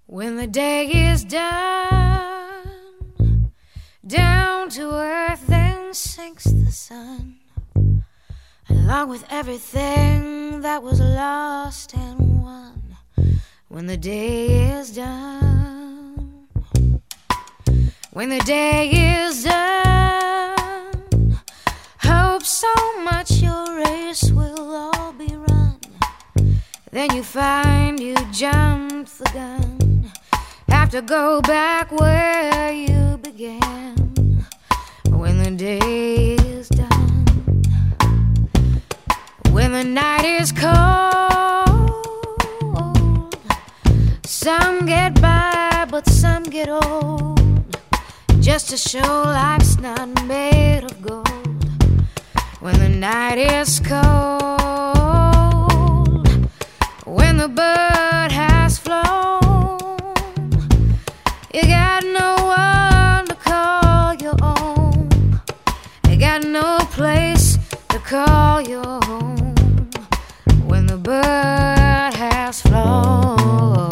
When the day is done, down to earth then sinks the sun, along with everything that was lost and won. When the day is done, when the day is done, hope so much your race will all be run. Then you find you jumped the gun, have to go back where you began. When the day is done, when the night is cold, some get by but some get old, just to show life's not made of gold. When the night is cold, when the bird has flown, you got no one to call your own, you got no place to call your home. When the bird has flown,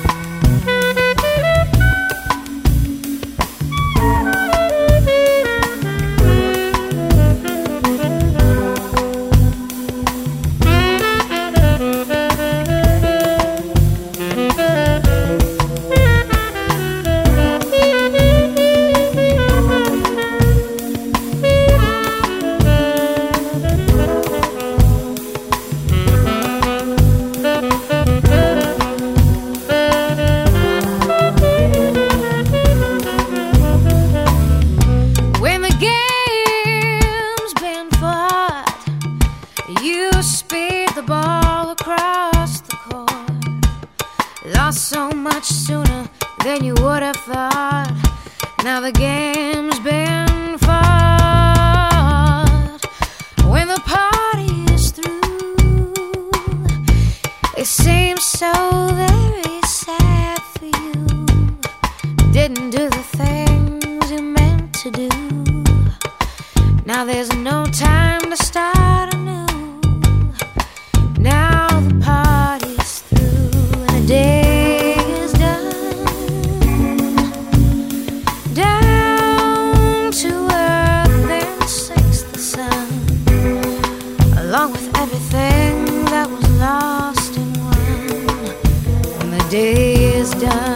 speed the ball across the court, lost so much sooner than you would have thought. Now the game's been fought. When the party is through, it seems so very sad for you. Didn't do the things you meant to do. Now there's no time to start anew. Now the party's through and the day is done. Down to earth then sinks the sun, along with everything that was lost and won. When the day is done,